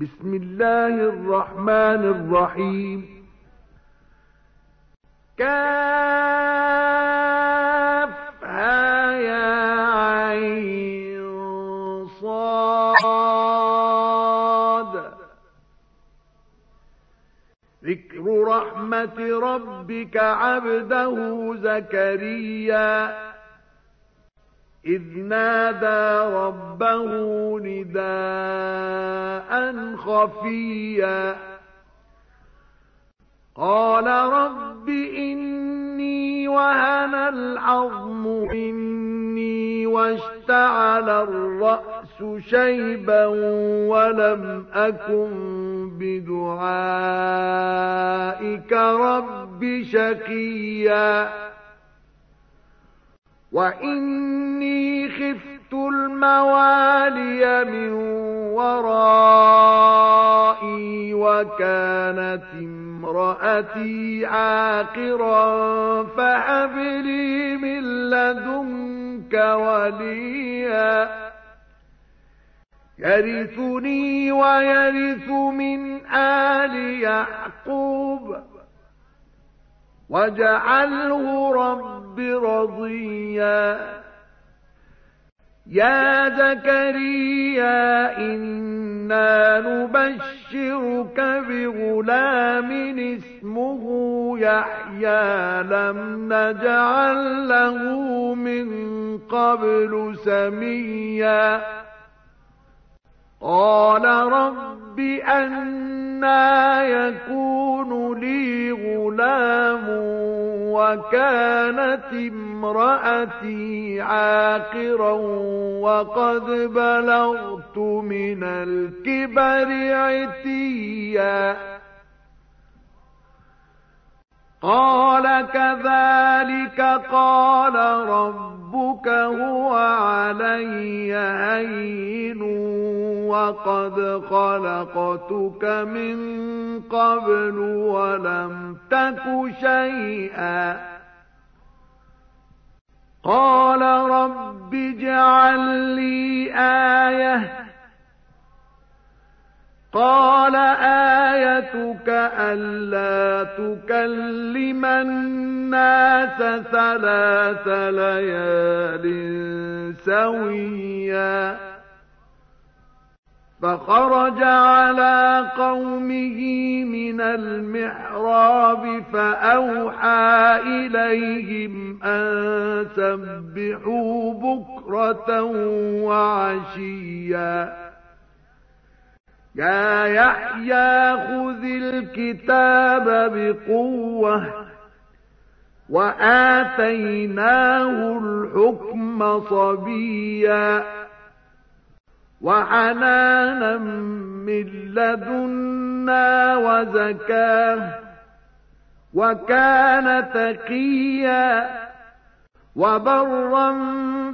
بسم الله الرحمن الرحيم كافها يا عين صاد ذكر رحمة ربك عبده زكريا إذ نادى ربه نداء خفيا قال رب إني وهن العظم مني واشتعل الرأس شيبا ولم أكن بدعائك رب شقيا وإني خفت الموالي من ورائي وكانت امرأتي عاقرا فهب لي من لدنك وليا يرثني ويرث من آل يعقوب واجعله رب رضيا يا زكريا إنا نبشرك بغلام اسمه يحيى لم نجعل له من قبل سميا قال رب أنى يكون لي غلام وكانت امرأتي عاقرا وقد بلغت من الكبر عتيا قال كذلك قال ربك هو علي هين وقد خلقتك من قبل ولم تك شيئا قال رب اجعل لي آية قال آيتك ألا تكلم الناس 3 ليال سويا فخرج على قومه من المحراب فأوحى إليهم أن سبحوا بكرة وعشيا يا يحيى خذ الكتاب بقوة وآتيناه الحكم صبيا وحنانا من لدنا وزكاه وكان تقيا وبرا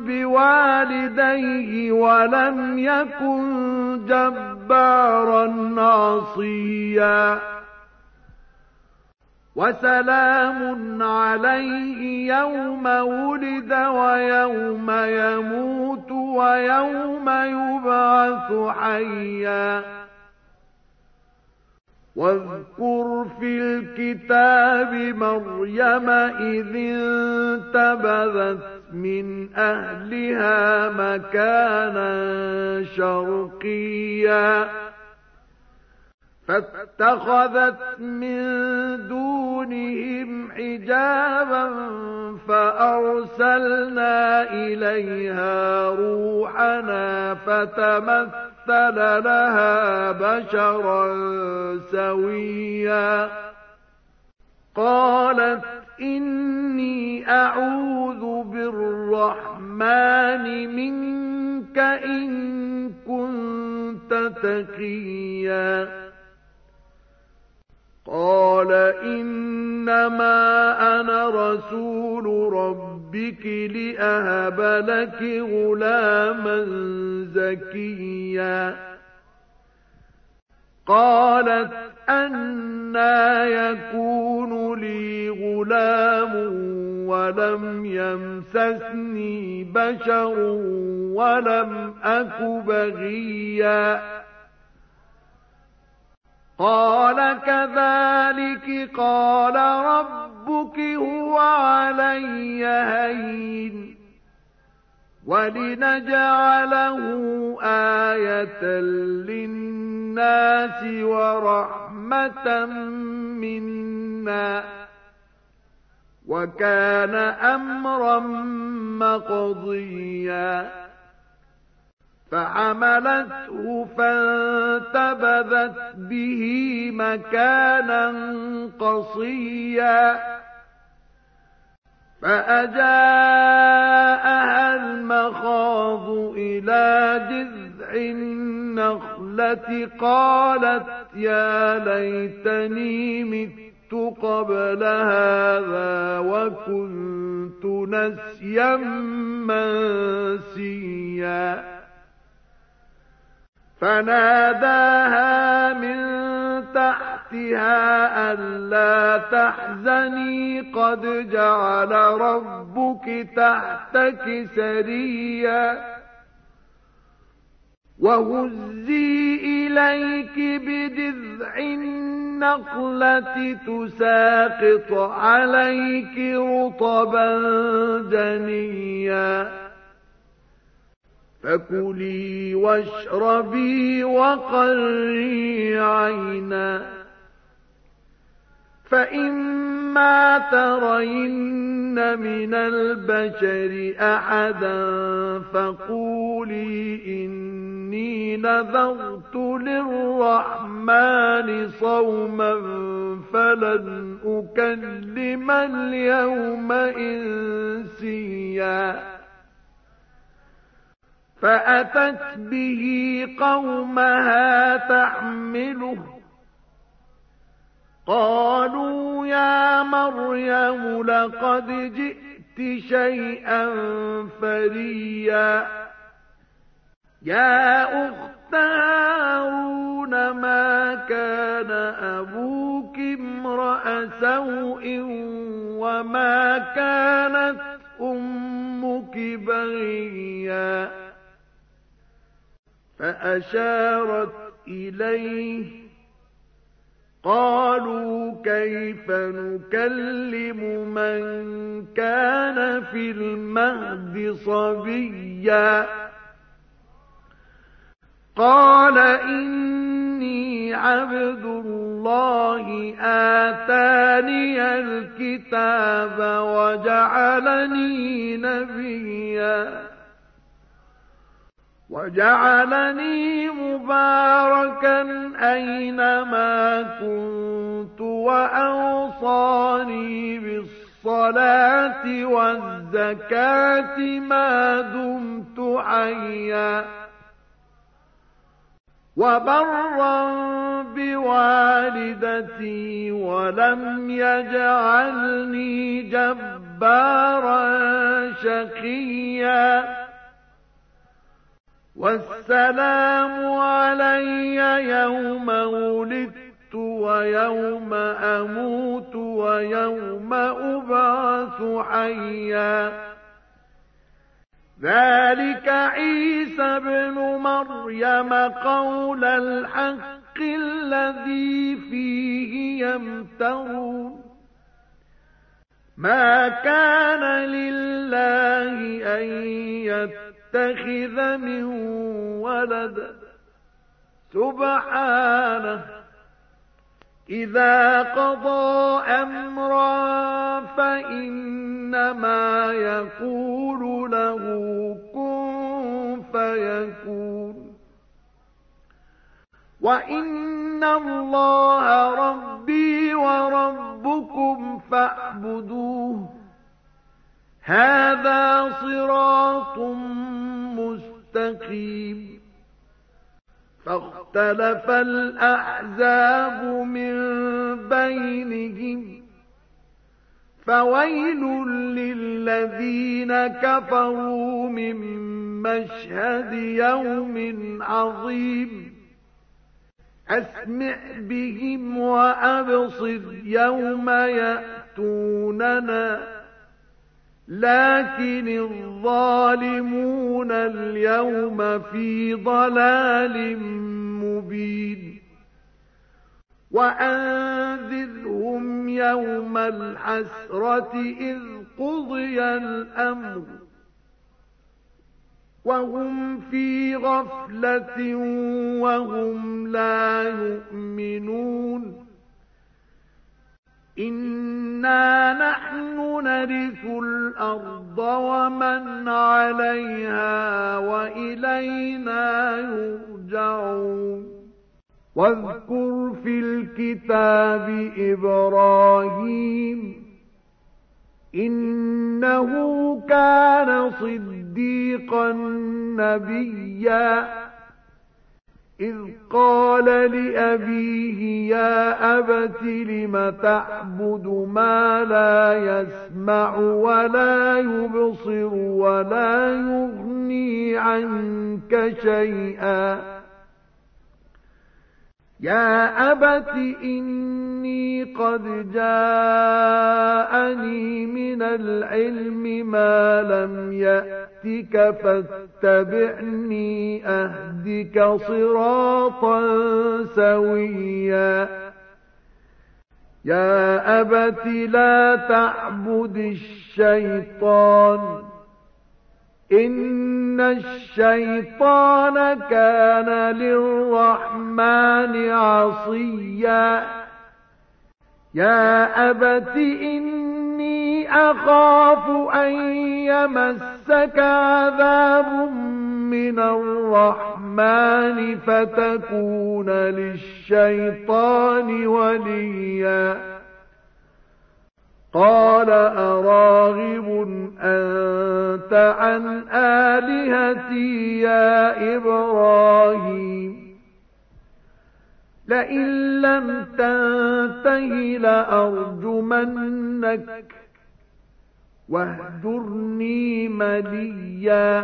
بوالديه ولم يكن جبارا عصيا وسلام عليه يوم ولد ويوم يموت ويوم يبعث حيا واذكر في الكتاب مريم إذ انتبذت من أهلها مكانا شرقيا فاتخذت من دونهم حجابا فأرسلنا إليها روحنا فتمثل لها بشرا سويا قالت إني أعوذ بالرحمن منك إن كنت تقيا قال إنما أنا رسول ربك لأهب لك غلاما زكيا قالت أنى يكون لي غلام ولم يمسسني بشر ولم أك بغيا كذلك قال ربك هو علي هين ولنجعله آية للناس ورحمة منا وكان أمرا مقضيا فحملته فانتبذت به مكانا قصيا فأجاءها المخاض إلى جذع النخلة قالت يا ليتني مت قبل هذا وكنت نسيا منسيا فناداها من تحتها ألا تحزني قد جعل ربك تحتك سريا وهزي إليك بجذع النخلة تساقط عليك رطبا جنيا فكلي واشربي وقري عينا فإما ترين من البشر أحدا فقولي إني نذرت للرحمن صوما فلن أكلم اليوم إنسيا فأتت به قومها تحمله قالوا يا مريم لقد جئت شيئا فريا يا أخت هارون ما كان أبوك امرأ سوء وما كانت أمك بغيا فأشارت إليه قالوا كيف نكلم من كان في المهد صبيا قال إني عبد الله آتاني الكتاب وجعلني نبيا وجعلني مباركا أينما كنت وأوصاني بالصلاة والزكاة ما دمت حيا وبرا بوالدتي ولم يجعلني جبارا شقيا والسلام علي يوم ولدت ويوم أموت ويوم أبعث حيا ذلك عيسى بن مريم قول الحق الذي فيه يمترون ما كان لله أن يتخذ من ولد سبحانه إذا قضى أمرا فإنما يقول له كن فيكون وإن الله ربي وربكم فاعبدوه هذا صراط مستقيم فاختلف الأحزاب من بينهم فويل للذين كفروا من مشهد يوم عظيم أسمع بهم وأبصر يوم يأتوننا لكن الظالمون اليوم في ضلال مبين وأنذرهم يوم الحسرة إذ قضي الأمر وهم في غفلة وهم لا يؤمنون إنا نحن نرث الأرض ومن عليها وإلينا يرجعون واذكر في الكتاب إبراهيم إنه كان صديقا نبيا إذ قال لأبيه يا أبت لم تعبد ما لا يسمع ولا يبصر ولا يغني عنك شيئا يا أبت إني قد جاءني من العلم ما لم يأتك فاتبعني أهدك صراطا سويا يا أبت لا تعبد الشيطان إن الشيطان كان للرحمن عصيا يا أبت إني أخاف أن يمسك عذاب من الرحمن فتكون للشيطان وليا قال أراغب أنت عن آلهتي يا إبراهيم لئن لم تنته لأرجمنك واهجرني مليا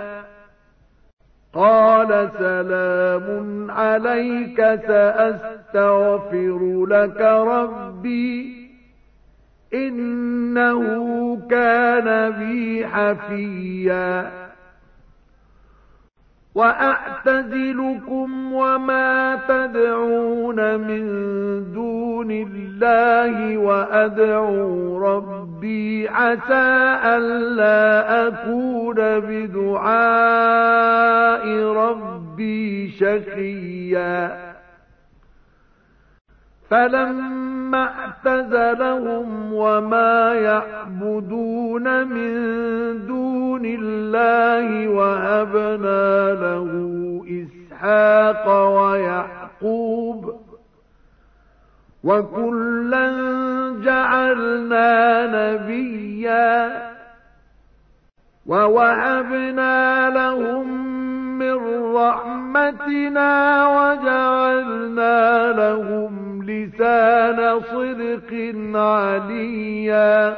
قال سلام عليك سأستغفر لك ربي إنه كان بي حفيا وأعتزلكم وما تدعون من دون الله وأدعو ربي عسى ألا أكون بدعاء ربي شقيا فلما اعتزلهم وما يعبدون من دون الله وهبنا له إسحاق ويعقوب وكلا جعلنا نبيا ووهبنا لهم من رحمتنا وجعلنا لهم لسان صدق عليا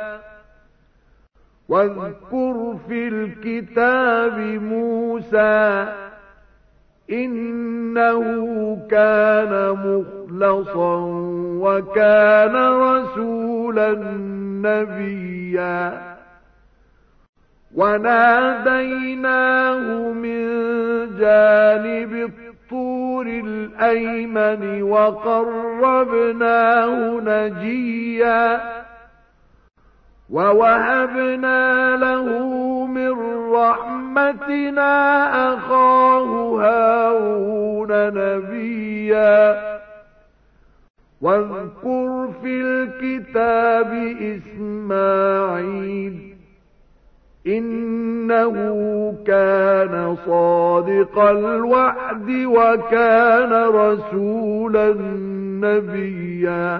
واذكر في الكتاب موسى إنه كان مخلصا وكان رسولا نبيا وناديناه من جانب الطور الأيمن وقربناه نجيا ووهبنا له من رحمتنا أخاه هارون نبيا واذكر في الكتاب إسماعيل إنه كان صادق الوعد وكان رسولا نبيا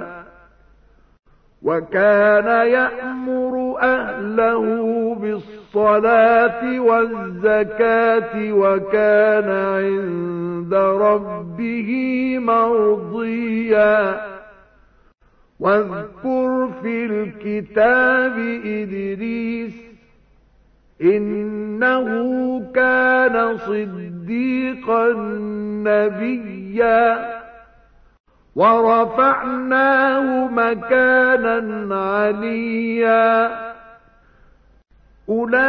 وكان يأمر أهله بالصلاة والزكاة وكان عند ربه مرضيا واذكر في الكتاب إدريس إنه كان صديقا نبيا ورفعناه مكانا عليا أولئك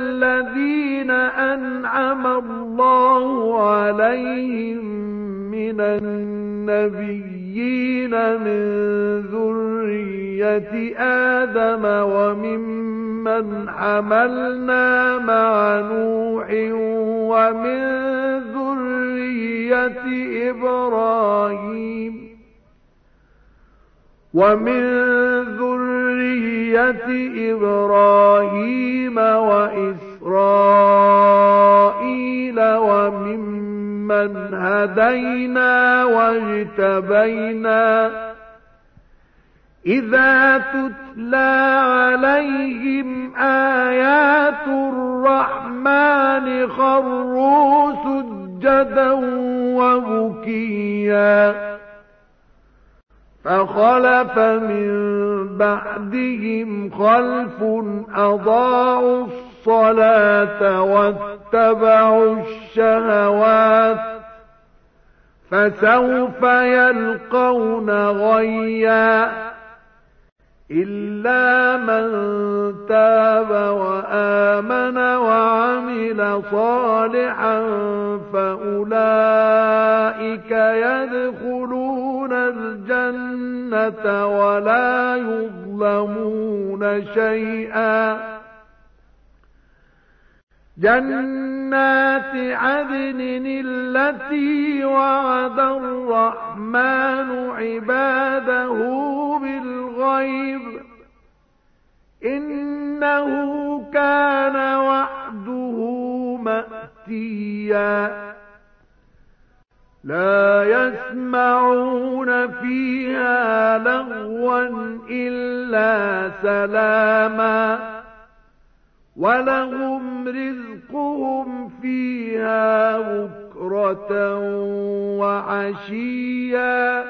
الذين أنعم الله عليهم من النبيين من ذرية آدم وممن حملنا مع نوح ومن ذرية إبراهيم وإسرائيل وممن هدينا واجتبينا إذا تتلى عليهم آيات الرحمن خروا سجدا وبكيا فخلف من بعدهم خلف أضاعوا الصلاة واتبعوا الشهوات فسوف يلقون غيا إلا من تاب وآمن وعمل صالحا فأولئك يدخلون الجنة ولا يظلمون شيئا جنات عدن التي وعد الرحمن عباده بالغيب إنه كان وعده مأتيا لا يسمعون فيها لغوا إلا سلاما ولهم رزقهم فيها بكرة وعشيا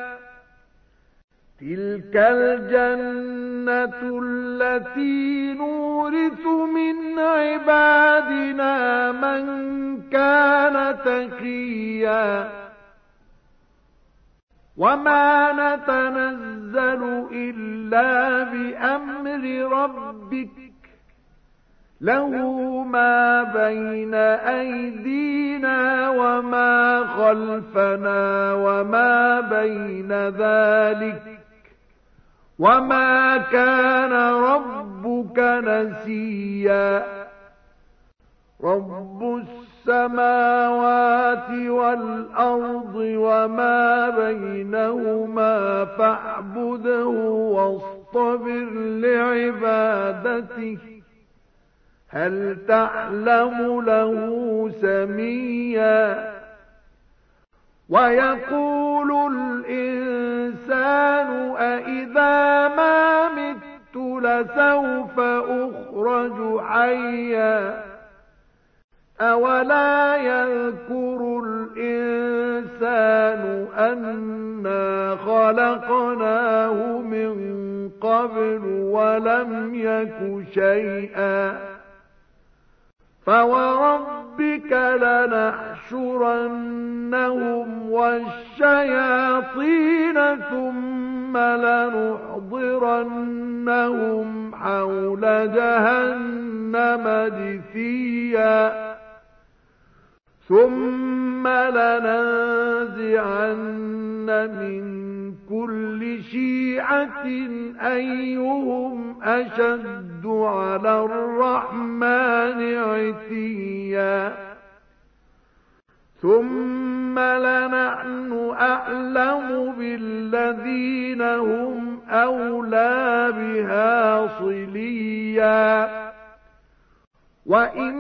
تلك الجنة التي نورث من عبادنا من كان تقيا وما نتنزل إلا بأمر ربك له ما بين أيدينا وما خلفنا وما بين ذلك وما كان ربك نسيا رب السماوات والأرض وما بينهما فاعبده واصطبر لعبادته هل تعلم له سميا ويقول الإنسان أإذا ما مت لسوف أخرج حيا أولا يذكر الإنسان أنا خلقناه من قبل ولم يك شيئا فوربك لنحشرنهم والشياطين ثم لنحضرنهم حول جهنم جثيا ثم لننزعن من كل شيعة أيهم أشد على الرحمن عتيا ثم لنحن أعلم بالذين هم أولى بها صليا وإن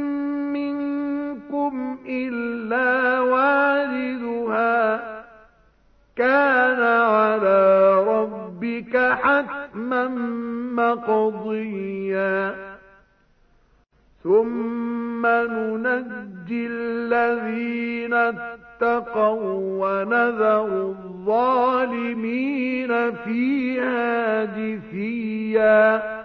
منكم إلا واردها كان على ربك حتما مقضيا ثم ننجي الذين اتقوا ونذر الظالمين فيها جثيا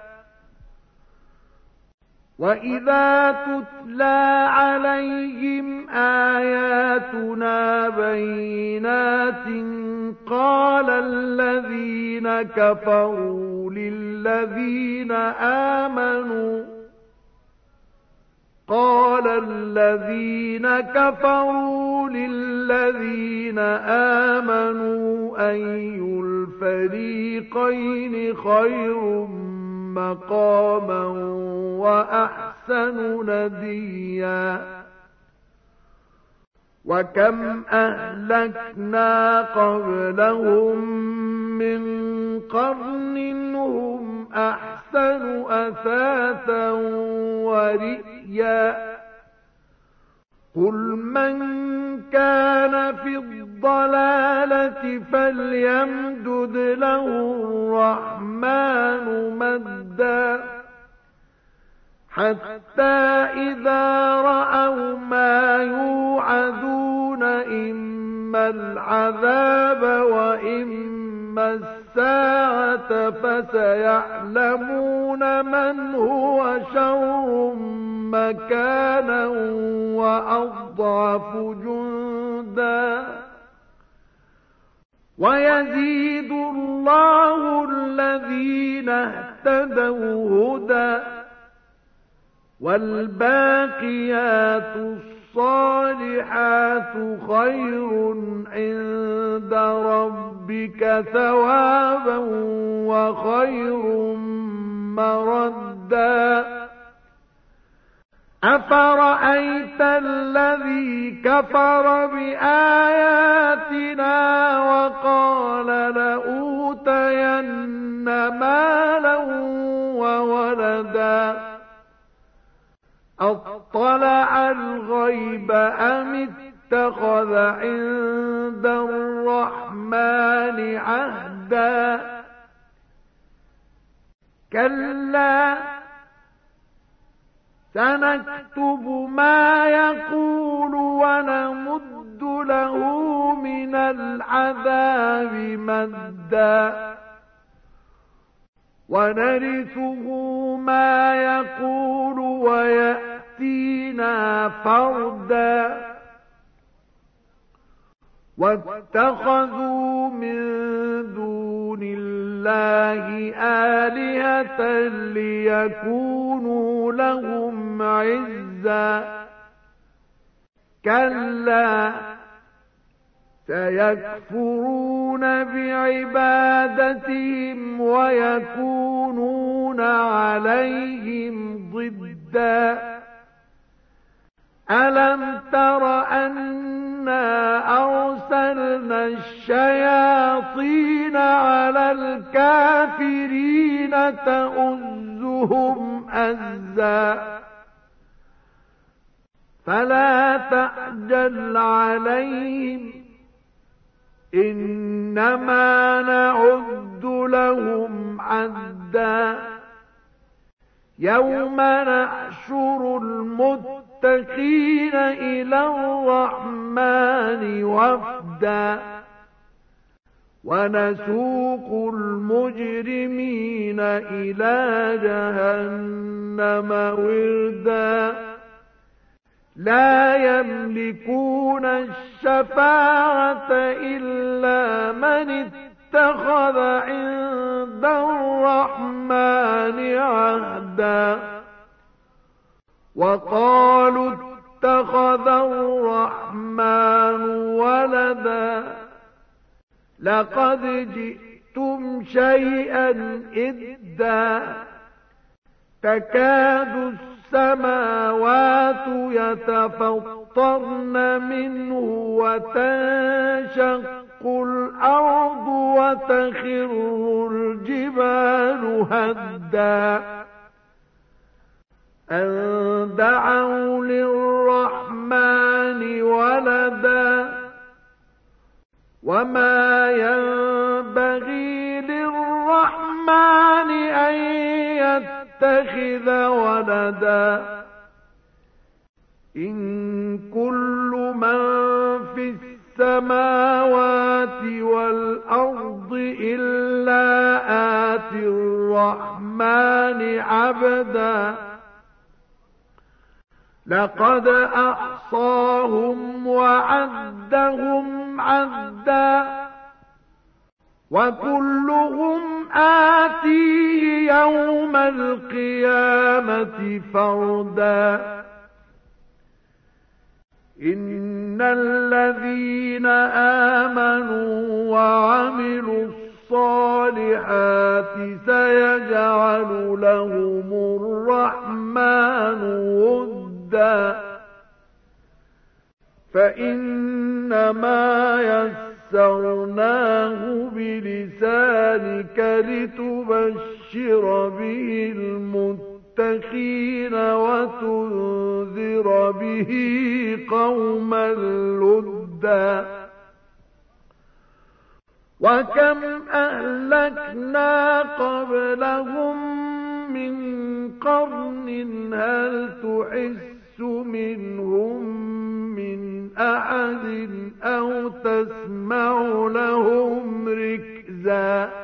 وإذا تتلى عليهم آياتنا بينات قال الذين كفروا للذين آمنوا قال الذين كفروا للذين آمنوا أي الفريقين خير مقاما وأحسن نديا وكم أهلكنا قبلهم من قرن هم أحسن أثاثا ورئيا قل من كان في الضلالة فليمدد له الرحمن مدا حتى إذا رأوا ما يوعدون إما العذاب وإما الساعة فسيعلمون من هو شر مكانا وأضعف جندا ويزيد الله الذين اهتدوا هدى والباقيات الصالحات خير عند ربك ثوابا وخير مردا أفرأيت الذي كفر بآياتنا وقال لأوتين مالا وولدا أطلع الغيب أم اتخذ عند الرحمن عهدا كلا سنكتب ما يقول ونمد له من العذاب مدا ونرثه ما يقول ويأتينا فردا واتخذوا من دون الله آلهة ليكونوا لهم عزا كلا سيكفرون بعبادتهم ويكونون عليهم ضدا ألم تر أنا أرسلنا الشياطين على الكافرين تؤزهم أزا فلا تعجل عليهم إنما نعد لهم عدا يوم نحشر المتقين إلى الرحمن وفدا ونسوق المجرمين إلى جهنم وردا لا يملكون الشفاعة إلا من اتخذ عند الرحمن عهدا وقالوا اتخذ الرحمن ولدا لقد جئتم شيئا إدا تكاد السماوات يتفطرن منه وتنشق الأرض وتخر الجبال هدا أن دعوا للرحمن ولدا وما ينبغي للرحمن أن يتخذ ولدا إن كل من في السماوات والأرض إلا آتي الرحمن عبدا لقد أحصاهم وعدهم عدا وكلهم آتيه يوم القيامة فردا إن الذين آمنوا وعملوا الصالحات سيجعل لهم الرحمن ودا فإنما يسرناه بلسانك لتبشر به المتقين وتنذر به قوما لدا وكم أهلكنا قبلهم من قرن هل تحس منهم من أحد أو تسمع لهم ركزا